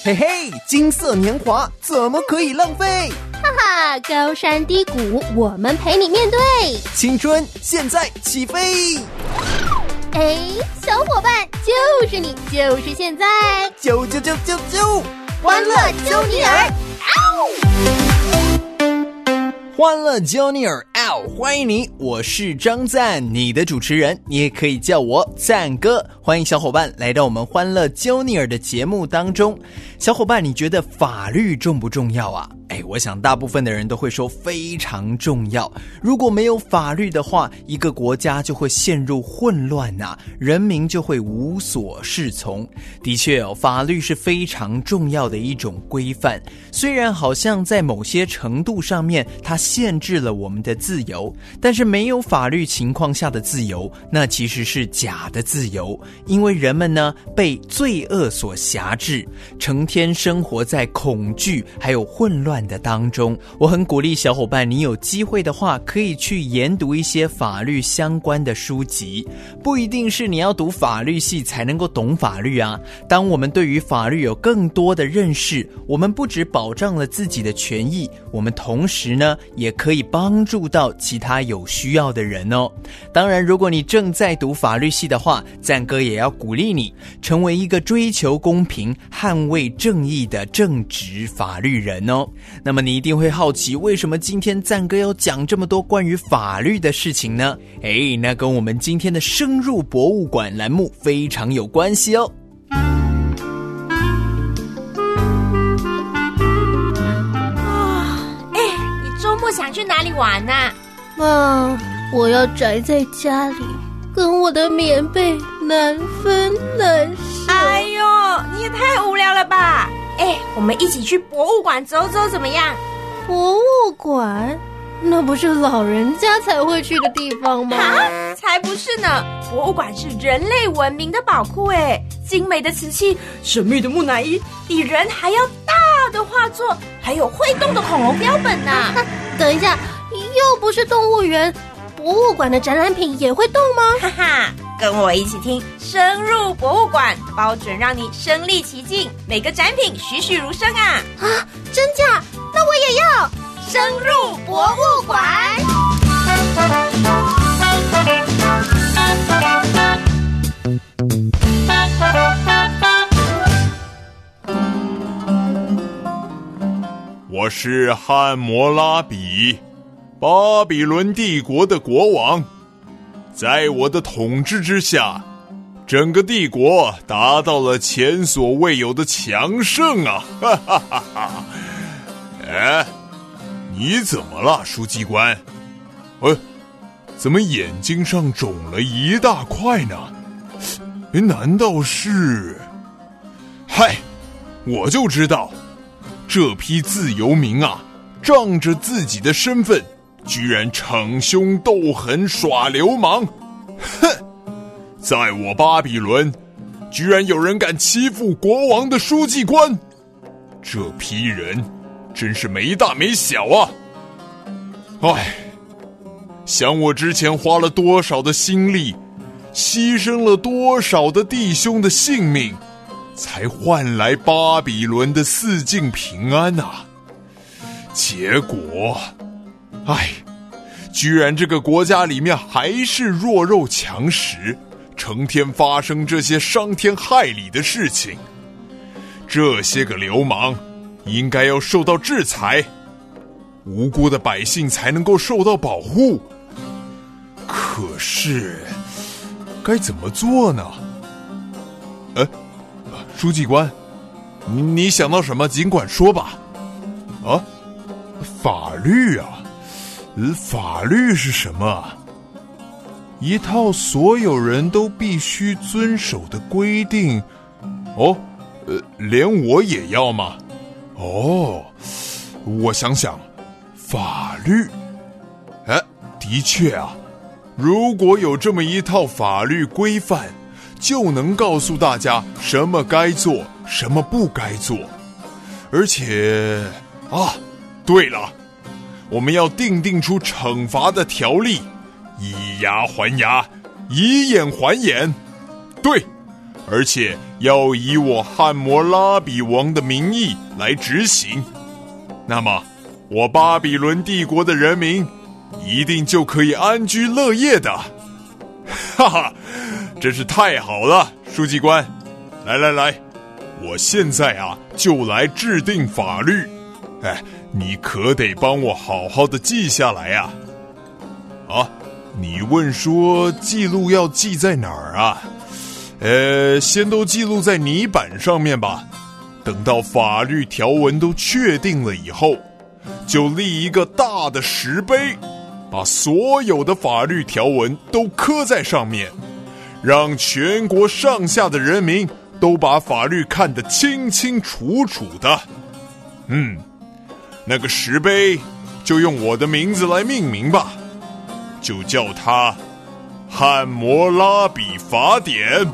嘿嘿，金色年华怎么可以浪费？ 哈哈，高山低谷，我们陪你面对。 青春现在起飞！ 哎，小伙伴，就是你，就是现在， 啾！ 欢乐揪尼尔！ 欢乐揪尼尔！欢迎你，我是张赞，你的主持人，你也可以叫我赞哥。欢迎小伙伴来到我们欢乐揪尼尔的节目当中。小伙伴，你觉得法律重不重要啊？我想大部分的人都会说非常重要。如果没有法律的话，一个国家就会陷入混乱啊，人民就会无所适从。的确法律是非常重要的一种规范，虽然好像在某些程度上面它限制了我们的自由，但是没有法律情况下的自由，那其实是假的自由，因为人们呢被罪恶所辖制，成天生活在恐惧还有混乱的当中。我很鼓励小伙伴，你有机会的话可以去研读一些法律相关的书籍，不一定是你要读法律系才能够懂法律啊。当我们对于法律有更多的认识，我们不只保障了自己的权益，我们同时呢也可以帮助到其他有需要的人哦。当然如果你正在读法律系的话，赞哥也要鼓励你成为一个追求公平、捍卫正义的正直法律人哦。那么你一定会好奇，为什么今天赞哥要讲这么多关于法律的事情呢？那跟我们今天的深入博物馆栏目非常有关系哦。 你周末想去哪里玩啊？ 我要宅在家里，跟我的棉被难分难舍。 哎呦，你也太无聊了吧！我们一起去博物馆走走怎么样？ 博物馆？那不是老人家才会去的地方吗？ 才不是呢！博物馆是人类文明的宝库精美的瓷器、神秘的木乃伊、比人还要大的画作，还有会动的恐龙标本呢。 等一下，又不是动物园，博物馆的展览品也会动吗？ 跟我一起听深入博物馆，包准让你身临其境，每个展品栩栩如生啊！ 真假？那我也要深入博物馆。 我是汉谟拉比，巴比伦帝国的国王。在我的统治之下，整个帝国达到了前所未有的强盛啊！哈哈哈哈！你怎么了，书记官？怎么眼睛上肿了一大块呢？难道是……我就知道，这批自由民啊，仗着自己的身份，居然逞凶斗狠耍流氓！在我巴比伦，居然有人敢欺负国王的书记官，这批人真是没大没小啊！想我之前花了多少的心力，牺牲了多少的弟兄的性命，才换来巴比伦的四境平安啊！结果居然这个国家里面还是弱肉强食，成天发生这些伤天害理的事情。这些个流氓应该要受到制裁，无辜的百姓才能够受到保护。可是该怎么做呢？书记官，你想到什么尽管说吧。法律啊，法律是什么？一套所有人都必须遵守的规定。连我也要吗？我想想，法律，的确啊，如果有这么一套法律规范，就能告诉大家什么该做，什么不该做。而且对了，我们要定出惩罚的条例，以牙还牙，以眼还眼。对， 而且要以我汉谟拉比王的名义来执行，那么我巴比伦帝国的人民一定就可以安居乐业的。哈哈，真是太好了，书记官！来，我现在就来制定法律。你可得帮我好好的记下来啊！你问说记录要记在哪儿啊？先都记录在泥板上面吧。等到法律条文都确定了以后，就立一个大的石碑，把所有的法律条文都刻在上面，让全国上下的人民都把法律看得清清楚楚的。那个石碑就用我的名字来命名吧，就叫它汉谟拉比法典。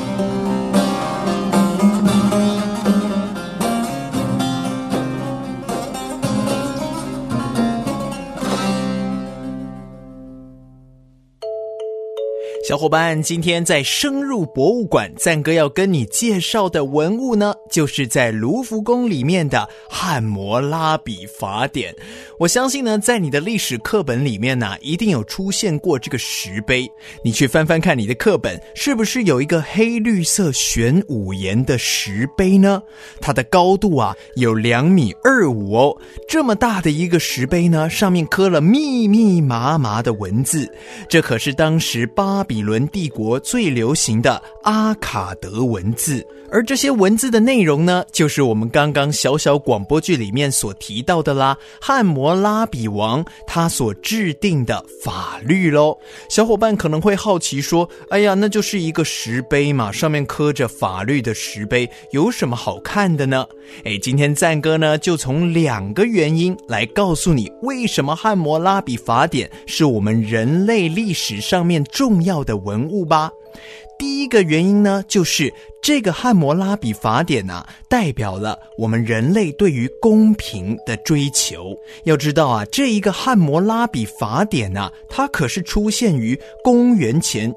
小伙伴，今天在深入博物馆，赞哥要跟你介绍的文物呢，就是在卢浮宫里面的汉谟拉比法典。我相信呢，在你的历史课本里面呢，一定有出现过这个石碑。你去翻翻看你的课本，是不是有一个黑绿色玄武岩的石碑呢？它的高度有2.25米哦。这么大的一个石碑呢，上面刻了密密麻麻的文字，这可是当时巴比伦帝国最流行的阿卡德文字。而这些文字的内容呢，就是我们刚刚小小广播剧里面所提到的啦，汉谟拉比王他所制定的法律咯。小伙伴可能会好奇说，哎呀，那就是一个石碑嘛，上面刻着法律的石碑，有什么好看的呢？今天赞哥呢，就从2个原因来告诉你，为什么汉谟拉比法典是我们人类历史上面重要的文物吧。第一个原因呢，就是这个汉谟拉比法典代表了我们人类对于公平的追求。要知道这一个汉谟拉比法典它可是出现于公元前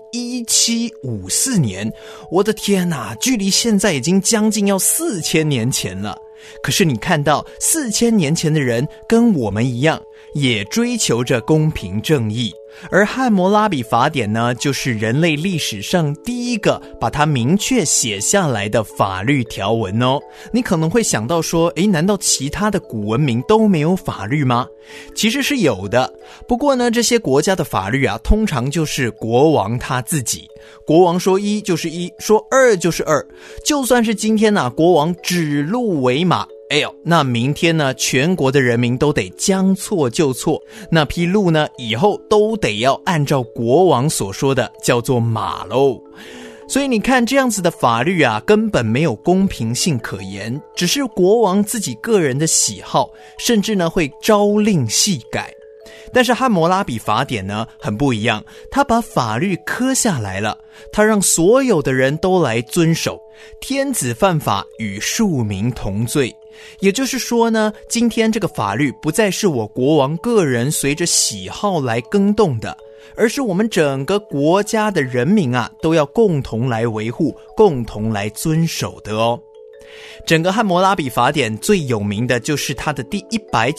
1754年。我的天距离现在已经将近要4000年前了。可是你看到4000年前的人跟我们一样，也追求着公平正义。而汉谟拉比法典呢，就是人类历史上第一个把它明确写下来的法律条文哦。你可能会想到说，难道其他的古文明都没有法律吗？其实是有的，不过呢，这些国家的法律通常就是国王他自己。国王说1就是1，说2就是2。就算是今天国王指鹿为马，那明天呢，全国的人民都得将错就错，那匹鹿呢，以后都得要按照国王所说的叫做马喽。所以你看，这样子的法律根本没有公平性可言，只是国王自己个人的喜好，甚至呢会朝令夕改。但是汉谟拉比法典呢很不一样，他把法律刻下来了，他让所有的人都来遵守，天子犯法与庶民同罪。也就是说呢，今天这个法律不再是我国王个人随着喜好来更动的，而是我们整个国家的人民都要共同来维护，共同来遵守的哦。整个汉谟拉比法典最有名的就是它的第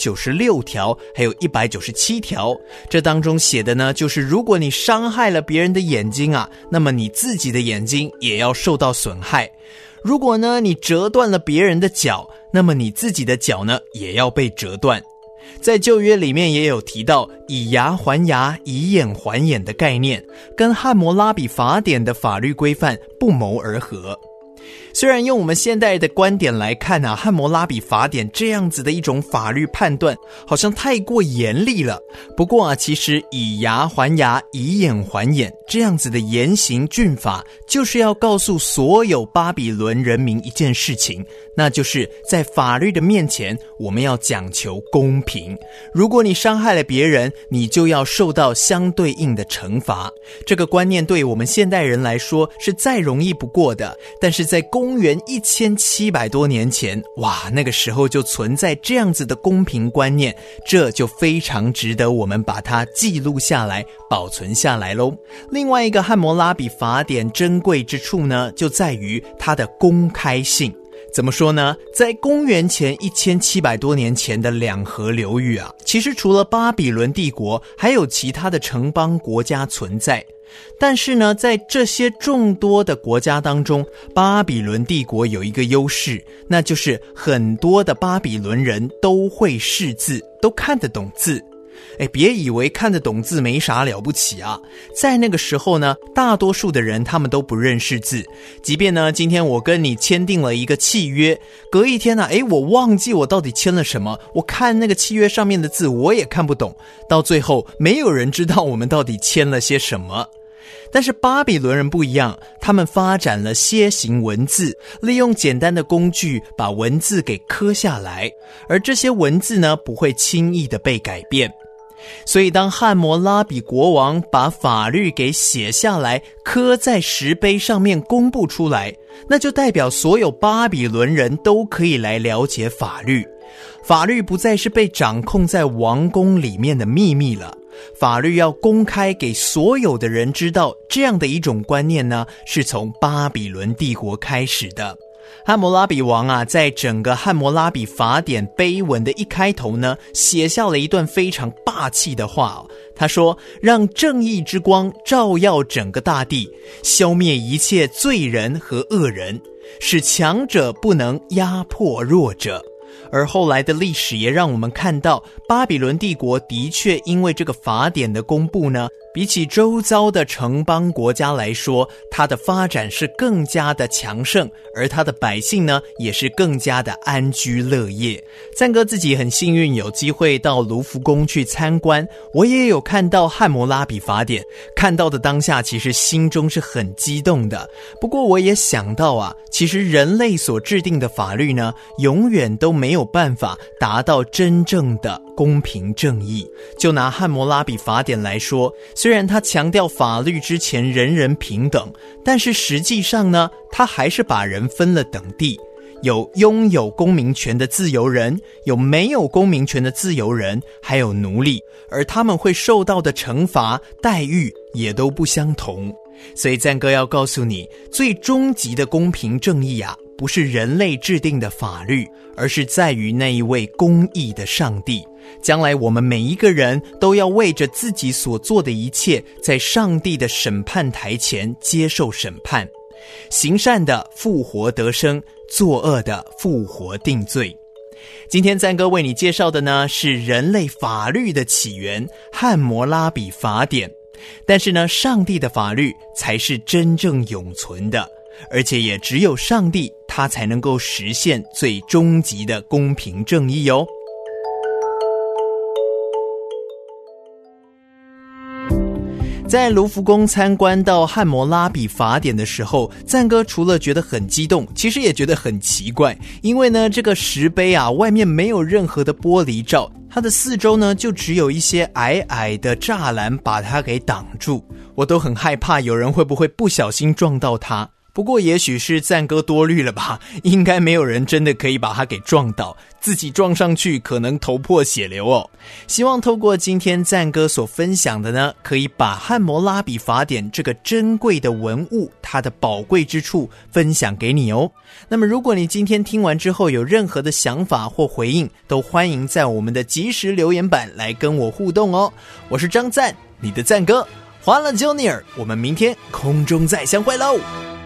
196条还有197条，这当中写的呢，就是如果你伤害了别人的眼睛那么你自己的眼睛也要受到损害。如果呢你折断了别人的脚，那么你自己的脚呢也要被折断。在旧约里面也有提到以牙还牙以眼还眼的概念，跟汉谟拉比法典的法律规范不谋而合。虽然用我们现代的观点来看汉谟拉比法典这样子的一种法律判断好像太过严厉了，不过其实以牙还牙以眼还眼这样子的严刑峻法，就是要告诉所有巴比伦人民一件事情，那就是在法律的面前，我们要讲求公平。如果你伤害了别人，你就要受到相对应的惩罚。这个观念对我们现代人来说是再容易不过的，但是在公公元1700多年前，哇，那个时候就存在这样子的公平观念，这就非常值得我们把它记录下来，保存下来咯。另外一个汉谟拉比法典珍贵之处呢，就在于它的公开性。怎么说呢？在公元前1700多年前的两河流域啊，其实除了巴比伦帝国，还有其他的城邦国家存在。但是呢，在这些众多的国家当中，巴比伦帝国有一个优势，那就是很多的巴比伦人都会识字，都看得懂字。别以为看得懂字没啥了不起啊，在那个时候呢，大多数的人他们都不认识字，即便呢今天我跟你签订了一个契约，隔一天呢，我忘记我到底签了什么，我看那个契约上面的字我也看不懂，到最后没有人知道我们到底签了些什么。但是巴比伦人不一样，他们发展了楔形文字，利用简单的工具把文字给刻下来，而这些文字呢，不会轻易的被改变。所以当汉谟拉比国王把法律给写下来，刻在石碑上面公布出来，那就代表所有巴比伦人都可以来了解法律。法律不再是被掌控在王宫里面的秘密了，法律要公开给所有的人知道，这样的一种观念呢，是从巴比伦帝国开始的。汉谟拉比王啊，在整个汉谟拉比法典碑文的一开头呢，写下了一段非常霸气的话他说，让正义之光照耀整个大地，消灭一切罪人和恶人，使强者不能压迫弱者。而后来的历史也让我们看到，巴比伦帝国的确因为这个法典的公布呢，比起周遭的城邦国家来说，它的发展是更加的强盛，而它的百姓呢，也是更加的安居乐业。赞哥自己很幸运有机会到卢浮宫去参观，我也有看到汉谟拉比法典，看到的当下其实心中是很激动的。不过我也想到啊，其实人类所制定的法律呢，永远都没有办法达到真正的公平正义。就拿汉谟拉比法典来说，虽然他强调法律之前人人平等，但是实际上呢，他还是把人分了等地，有拥有公民权的自由人，有没有公民权的自由人，还有奴隶，而他们会受到的惩罚待遇也都不相同。所以赞哥要告诉你，最终极的公平正义啊，不是人类制定的法律，而是在于那一位公义的上帝。将来我们每一个人都要为着自己所做的一切，在上帝的审判台前接受审判。行善的复活得生，作恶的复活定罪。今天赞哥为你介绍的呢，是人类法律的起源——汉谟拉比法典。但是呢，上帝的法律才是真正永存的，而且也只有上帝，他才能够实现最终极的公平正义哦。在卢浮宫参观到汉谟拉比法典的时候，赞哥除了觉得很激动，其实也觉得很奇怪，因为呢，这个石碑啊，外面没有任何的玻璃罩，它的四周呢，就只有一些矮矮的栅栏把它给挡住，我都很害怕有人会不会不小心撞到它。不过也许是赞哥多虑了吧，应该没有人真的可以把它给撞倒，自己撞上去可能头破血流哦。希望透过今天赞哥所分享的呢，可以把汉谟拉比法典这个珍贵的文物，它的宝贵之处分享给你哦。那么如果你今天听完之后有任何的想法或回应，都欢迎在我们的即时留言板来跟我互动哦。我是张赞，你的赞哥，欢乐 Junior， 我们明天空中再相会喽。